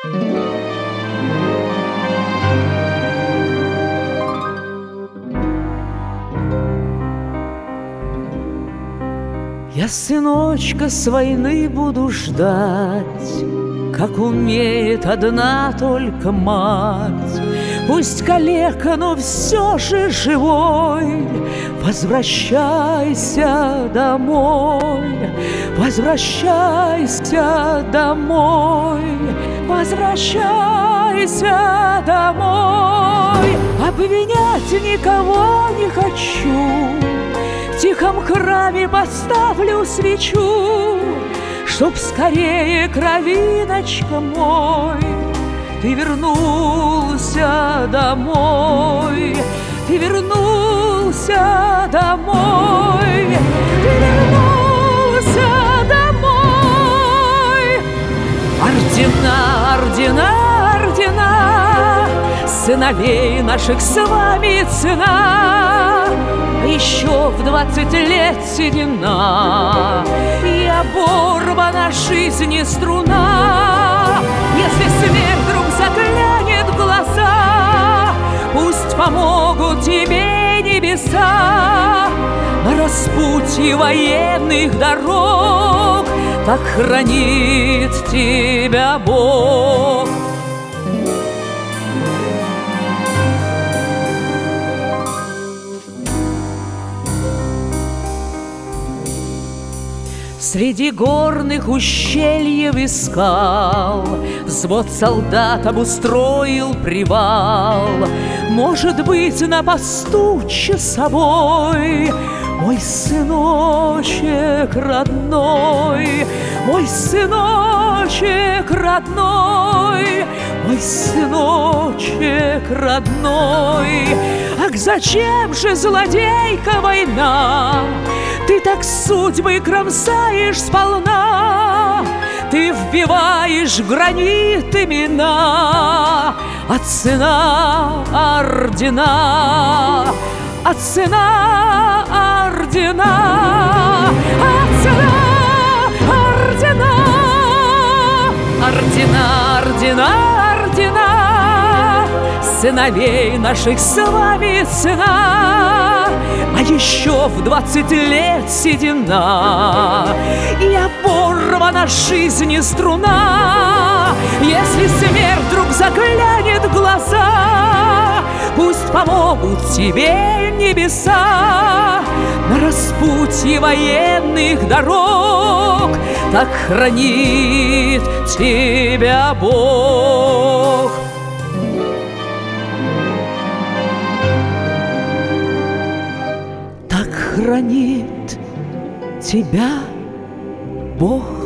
Я сыночка с войны буду ждать, как умеет одна только мать. Пусть калека, но все же живой. Возвращайся домой, возвращайся домой, возвращайся домой. Обвинять никого не хочу, в тихом храме поставлю свечу, чтоб скорее, кровиночка мой, ты вернулся домой, ты вернулся домой, ты вернулся домой. Ордена, ордена, ордена, сыновей наших с вами цена. Еще в 20 лет седина и оборвана жизни струна. Если смерть вдруг заглянет в глаза, пусть помогут тебе небеса. На распутье военных дорог так хранит тебя Бог. Среди горных ущельев и скал взвод солдат обустроил привал. Может быть, на посту часовой мой сыночек родной, мой сыночек родной, мой сыночек родной. Ах, зачем же, злодейка, война? Ты так судьбы кромсаешь сполна, ты вбиваешь в гранит имена, а цена ордена, а цена ордена, а цена ордена, ордена, ордена, ордена, сыновей наших с вами цена. А еще в 20 лет седина и оборвана жизни струна. Если смерть вдруг заглянет в глаза, пусть помогут тебе небеса. На распутье военных дорог так хранит тебя Бог. Хранит тебя Бог.